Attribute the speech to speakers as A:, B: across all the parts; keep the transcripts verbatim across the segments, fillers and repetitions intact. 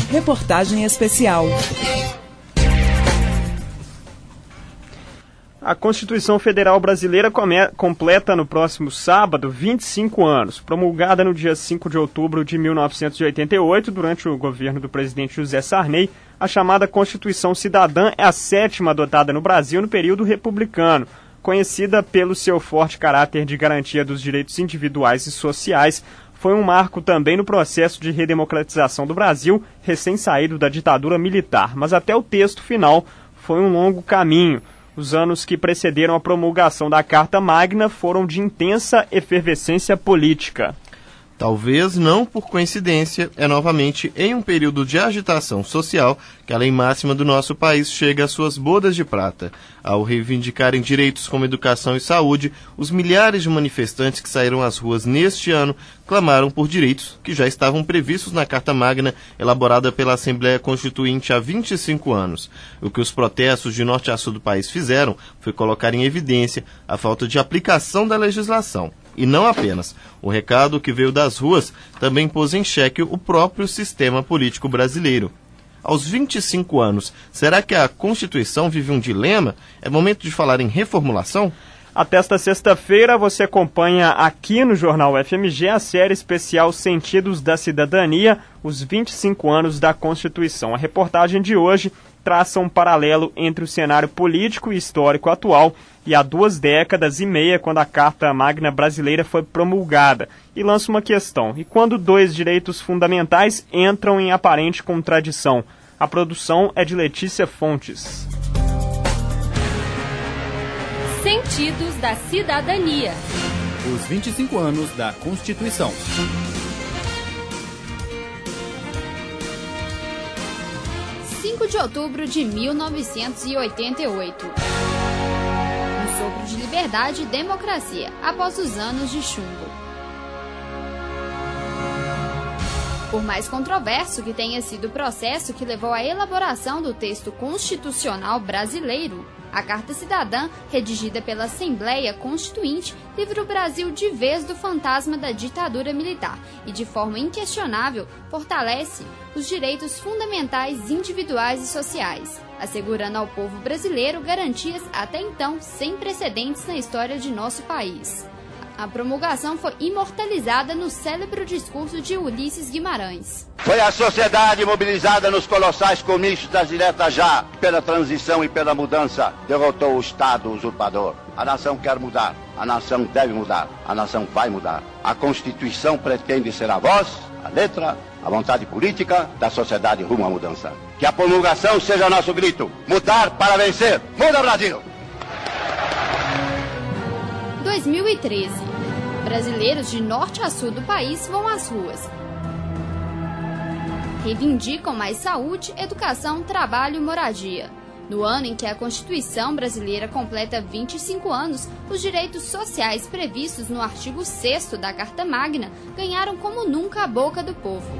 A: Reportagem especial.
B: A Constituição Federal Brasileira come- completa no próximo sábado vinte e cinco anos. Promulgada no dia cinco de outubro de mil novecentos e oitenta e oito, durante o governo do presidente José Sarney, a chamada Constituição Cidadã é a sétima adotada no Brasil no período republicano. Conhecida pelo seu forte caráter de garantia dos direitos individuais e sociais, foi um marco também no processo de redemocratização do Brasil, recém-saído da ditadura militar. Mas até o texto final foi um longo caminho. Os anos que precederam a promulgação da Carta Magna foram de intensa efervescência política.
C: Talvez não por coincidência, é novamente em um período de agitação social que a lei máxima do nosso país chega às suas bodas de prata. Ao reivindicarem direitos como educação e saúde, os milhares de manifestantes que saíram às ruas neste ano clamaram por direitos que já estavam previstos na Carta Magna, elaborada pela Assembleia Constituinte há vinte e cinco anos. O que os protestos de norte a sul do país fizeram foi colocar em evidência a falta de aplicação da legislação. E não apenas. O recado que veio das ruas também pôs em xeque o próprio sistema político brasileiro. Aos vinte e cinco anos, será que a Constituição vive um dilema? É momento de falar em reformulação?
B: Até esta sexta-feira, você acompanha aqui no Jornal F M G a série especial Sentidos da Cidadania, os vinte e cinco anos da Constituição. A reportagem de hoje traça um paralelo entre o cenário político e histórico atual e há duas décadas e meia, quando a Carta Magna Brasileira foi promulgada, e lança uma questão: e quando dois direitos fundamentais entram em aparente contradição? A produção é de Letícia Fontes.
D: Sentidos da Cidadania.
E: Os vinte e cinco anos da Constituição.
D: cinco de outubro de mil novecentos e oitenta e oito. Um sopro de liberdade e democracia após os anos de chumbo. Por mais controverso que tenha sido o processo que levou à elaboração do texto constitucional brasileiro, a Carta Cidadã, redigida pela Assembleia Constituinte, livra o Brasil de vez do fantasma da ditadura militar e, de forma inquestionável, fortalece os direitos fundamentais individuais e sociais, assegurando ao povo brasileiro garantias até então sem precedentes na história de nosso país. A promulgação foi imortalizada no célebre discurso de Ulisses Guimarães.
F: Foi a sociedade mobilizada nos colossais comícios das diretas já, pela transição e pela mudança, derrotou o Estado usurpador. A nação quer mudar, a nação deve mudar, a nação vai mudar. A Constituição pretende ser a voz, a letra, a vontade política da sociedade rumo à mudança. Que a promulgação seja nosso grito: mudar para vencer. Muda, Brasil!
D: dois mil e treze. Brasileiros de norte a sul do país vão às ruas. Reivindicam mais saúde, educação, trabalho e moradia. No ano em que a Constituição brasileira completa vinte e cinco anos, os direitos sociais previstos no artigo sexto da Carta Magna ganharam como nunca a boca do povo.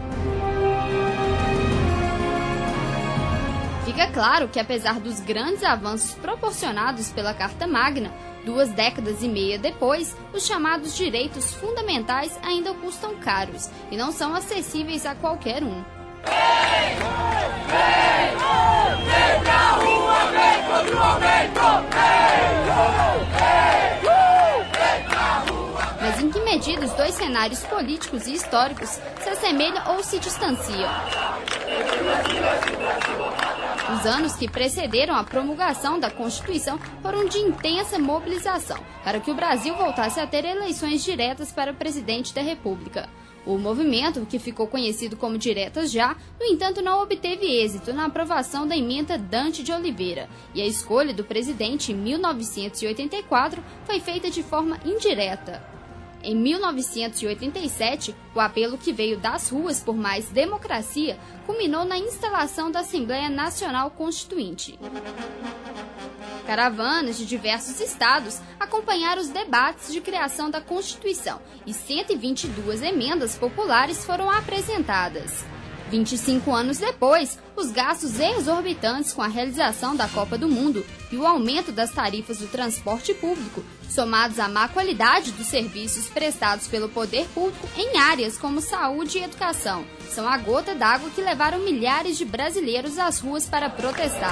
D: Fica claro que, apesar dos grandes avanços proporcionados pela Carta Magna, duas décadas e meia depois, os chamados direitos fundamentais ainda custam caros e não são acessíveis a qualquer um.
G: Vem! Vem! Vem pra rua, vem contra o aumento! Vem! Vem pra rua!
D: Mas em que medida os dois cenários políticos e históricos se assemelham ou se distanciam? Os anos que precederam a promulgação da Constituição foram de intensa mobilização para que o Brasil voltasse a ter eleições diretas para o presidente da República. O movimento, que ficou conhecido como Diretas Já, no entanto não obteve êxito na aprovação da emenda Dante de Oliveira, e a escolha do presidente em mil novecentos e oitenta e quatro foi feita de forma indireta. Em mil novecentos e oitenta e sete, o apelo que veio das ruas por mais democracia culminou na instalação da Assembleia Nacional Constituinte. Caravanas de diversos estados acompanharam os debates de criação da Constituição e cento e vinte e duas emendas populares foram apresentadas. vinte e cinco anos depois, os gastos exorbitantes com a realização da Copa do Mundo e o aumento das tarifas do transporte público, somados à má qualidade dos serviços prestados pelo poder público em áreas como saúde e educação, são a gota d'água que levaram milhares de brasileiros às ruas para protestar.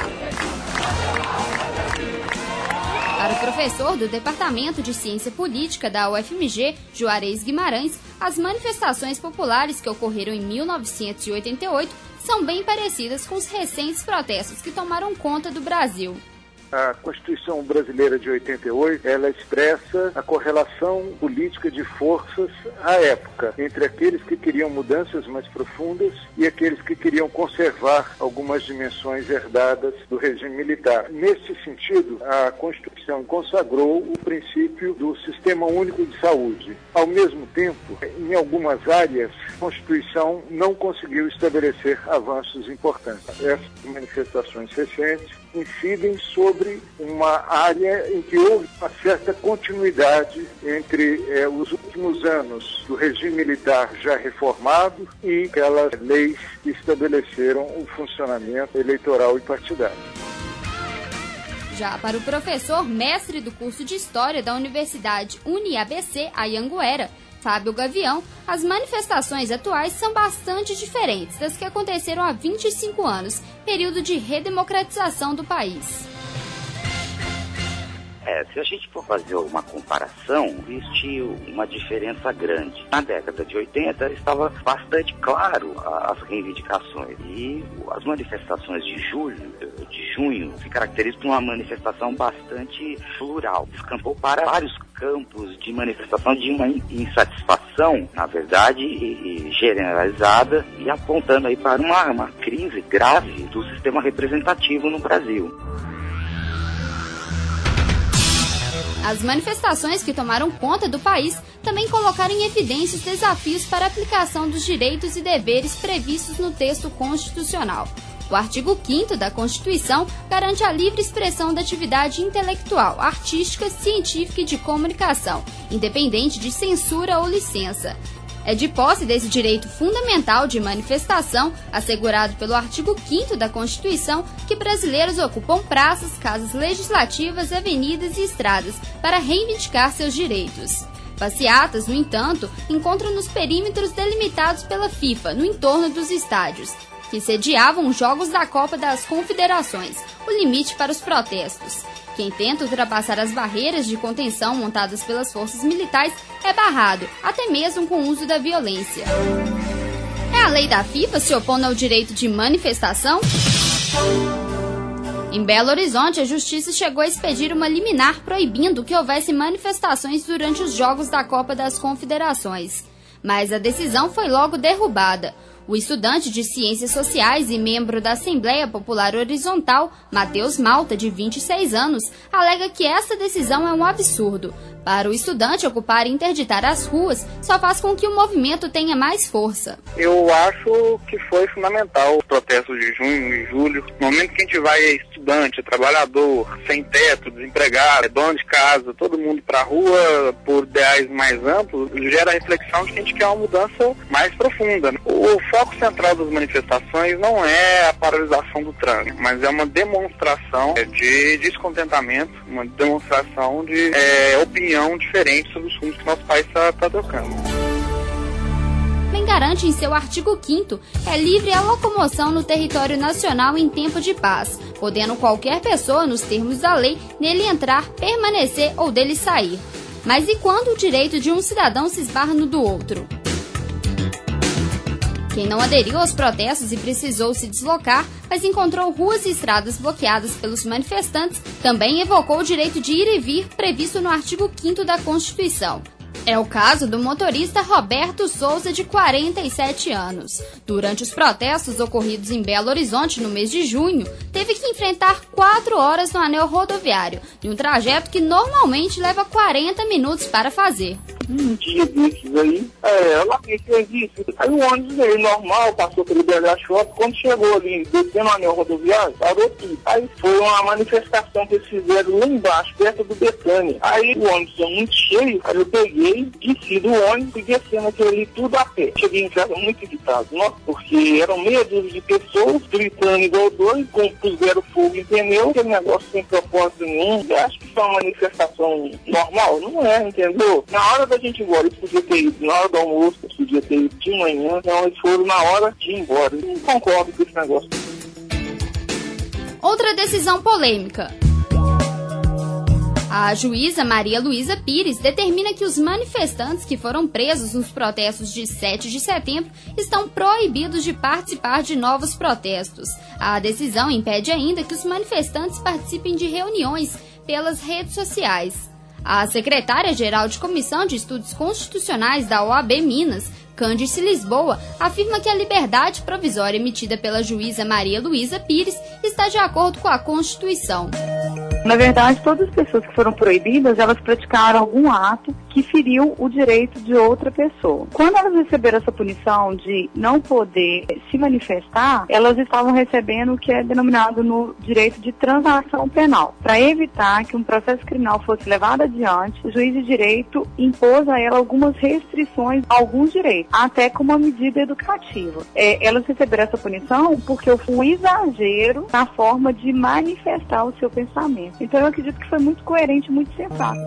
D: Para o professor do Departamento de Ciência Política da U F M G, Juarez Guimarães, as manifestações populares que ocorreram em mil novecentos e oitenta e oito são bem parecidas com os recentes protestos que tomaram conta do Brasil.
A: A Constituição brasileira de oitenta e oito, ela expressa a correlação política de forças à época, entre aqueles que queriam mudanças mais profundas e aqueles que queriam conservar algumas dimensões herdadas do regime militar. Nesse sentido, a Constituição consagrou o princípio do Sistema Único de Saúde. Ao mesmo tempo, em algumas áreas, a Constituição não conseguiu estabelecer avanços importantes. Essas manifestações recentes incidem sobre uma área em que houve uma certa continuidade entre eh, os últimos anos do regime militar já reformado e aquelas leis que estabeleceram o funcionamento eleitoral e partidário.
D: Já para o professor mestre do curso de História da Universidade UniABC, Anhanguera, Fábio Gavião, as manifestações atuais são bastante diferentes das que aconteceram há vinte e cinco anos, período de redemocratização do país.
H: É, se a gente for fazer uma comparação, existe uma diferença grande. Na década de oitenta estava bastante claro as reivindicações e as manifestações de julho, de junho, se caracterizam por uma manifestação bastante plural. Descampou para vários campos de manifestação de uma insatisfação, na verdade, generalizada e apontando aí para uma, uma crise grave do sistema representativo no Brasil.
D: As manifestações que tomaram conta do país também colocaram em evidência os desafios para a aplicação dos direitos e deveres previstos no texto constitucional. O artigo quinto da Constituição garante a livre expressão da atividade intelectual, artística, científica e de comunicação, independente de censura ou licença. É de posse desse direito fundamental de manifestação, assegurado pelo artigo quinto da Constituição, que brasileiros ocupam praças, casas legislativas, avenidas e estradas para reivindicar seus direitos. Passeatas, no entanto, encontram nos perímetros delimitados pela FIFA, no entorno dos estádios, que sediavam os Jogos da Copa das Confederações, o limite para os protestos. Quem tenta ultrapassar as barreiras de contenção montadas pelas forças militares é barrado, até mesmo com o uso da violência. É a lei da FIFA se opondo ao direito de manifestação? Em Belo Horizonte, a Justiça chegou a expedir uma liminar proibindo que houvesse manifestações durante os Jogos da Copa das Confederações. Mas a decisão foi logo derrubada. O estudante de Ciências Sociais e membro da Assembleia Popular Horizontal, Matheus Malta, de vinte e seis anos, alega que essa decisão é um absurdo. Para o estudante, ocupar e interditar as ruas só faz com que o movimento tenha mais força.
I: Eu acho que foi fundamental os protestos de junho e julho. No momento que a gente vai, é estudante, é trabalhador, sem teto, desempregado, é dono de casa, todo mundo para a rua por ideais mais amplos, gera a reflexão de que a gente quer uma mudança mais profunda. O foco central das manifestações não é a paralisação do trânsito, mas é uma demonstração de descontentamento, uma demonstração de é, opinião diferente sobre os rumos que nosso país está tá tocando.
D: Também garante em seu artigo quinto que é livre a locomoção no território nacional em tempo de paz, podendo qualquer pessoa, nos termos da lei, nele entrar, permanecer ou dele sair. Mas e quando o direito de um cidadão se esbarra no do outro? Quem não aderiu aos protestos e precisou se deslocar, mas encontrou ruas e estradas bloqueadas pelos manifestantes, também evocou o direito de ir e vir previsto no artigo quinto da Constituição. É o caso do motorista Roberto Souza, de quarenta e sete anos. Durante os protestos ocorridos em Belo Horizonte no mês de junho, teve que enfrentar quatro horas no anel rodoviário, em um trajeto que normalmente leva quarenta minutos para fazer.
I: um dia desses aí, é, lá que fez isso. Aí o ônibus veio normal, passou pelo B H Shopping, quando chegou ali, descendo o anel rodoviário, parou tudo. Aí foi uma manifestação que eles fizeram lá embaixo, perto do Betânia. Aí o ônibus foi muito cheio, aí eu peguei, desci do ônibus e descendo aquilo ali tudo a pé. Cheguei em casa muito irritado, nossa, porque eram meia dúzia de pessoas gritando igual dois, com puseram fogo em pneu, aquele negócio sem propósito nenhum. Eu acho que foi uma manifestação normal, não é, entendeu? Na hora da gente ir embora, eles podiam ter ido na hora do almoço, eles podiam ter ido de manhã, então eles foram na hora de ir embora. Eu não concordo com esse negócio.
D: Outra decisão polêmica. A juíza Maria Luísa Pires determina que os manifestantes que foram presos nos protestos de sete de setembro estão proibidos de participar de novos protestos. A decisão impede ainda que os manifestantes participem de reuniões pelas redes sociais. A secretária-geral de Comissão de Estudos Constitucionais da O A B Minas, Cândice Lisboa, afirma que a liberdade provisória emitida pela juíza Maria Luísa Pires está de acordo com a Constituição.
J: Na verdade, todas as pessoas que foram proibidas, elas praticaram algum ato que feriu o direito de outra pessoa. Quando elas receberam essa punição de não poder se manifestar, elas estavam recebendo o que é denominado no direito de transação penal. Para evitar que um processo criminal fosse levado adiante, o juiz de direito impôs a ela algumas restrições a alguns direitos, até como uma medida educativa. É, elas receberam essa punição porque houve um exagero na forma de manifestar o seu pensamento. Então eu acredito que foi muito coerente, muito sensato.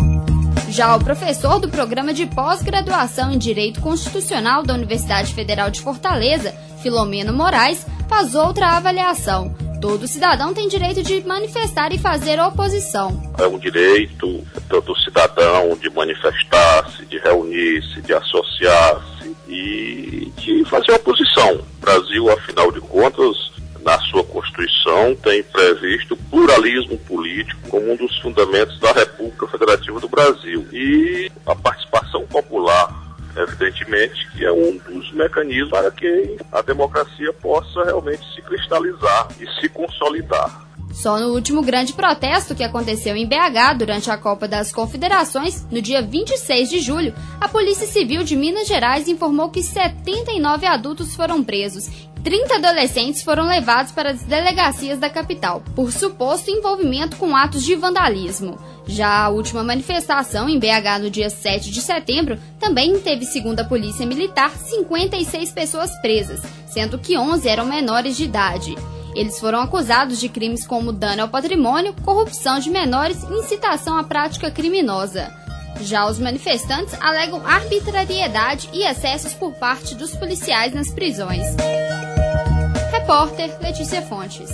D: Já o professor do programa de pós-graduação em Direito Constitucional da Universidade Federal de Fortaleza, Filomeno Moraes, faz outra avaliação. Todo cidadão tem direito de manifestar e fazer oposição.
K: É um direito do cidadão de manifestar-se, de reunir-se, de associar-se e de fazer oposição. O Brasil, afinal de contas, na sua Constituição, tem previsto o pluralismo político como um dos fundamentos da República Federativa do Brasil. E a participação popular, evidentemente, que é um dos mecanismos para que a democracia possa realmente se cristalizar e se consolidar.
D: Só no último grande protesto que aconteceu em B H durante a Copa das Confederações, no dia vinte e seis de julho, a Polícia Civil de Minas Gerais informou que setenta e nove adultos foram presos. trinta adolescentes foram levados para as delegacias da capital, por suposto envolvimento com atos de vandalismo. Já a última manifestação em B H no dia sete de setembro também teve, segundo a Polícia Militar, cinquenta e seis pessoas presas, sendo que onze eram menores de idade. Eles foram acusados de crimes como dano ao patrimônio, corrupção de menores e incitação à prática criminosa. Já os manifestantes alegam arbitrariedade e excessos por parte dos policiais nas prisões. Repórter Letícia Fontes.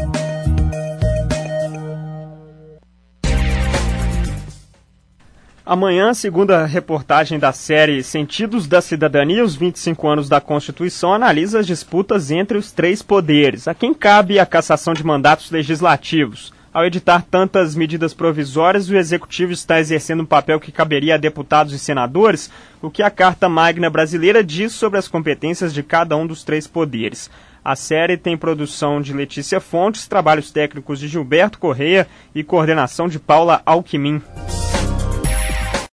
B: Amanhã, segunda reportagem da série Sentidos da Cidadania, os vinte e cinco anos da Constituição, analisa as disputas entre os três poderes, a quem cabe a cassação de mandatos legislativos. Ao editar tantas medidas provisórias, o Executivo está exercendo um papel que caberia a deputados e senadores, o que a Carta Magna Brasileira diz sobre as competências de cada um dos três poderes. A série tem produção de Letícia Fontes, trabalhos técnicos de Gilberto Correia e coordenação de Paula Alckmin.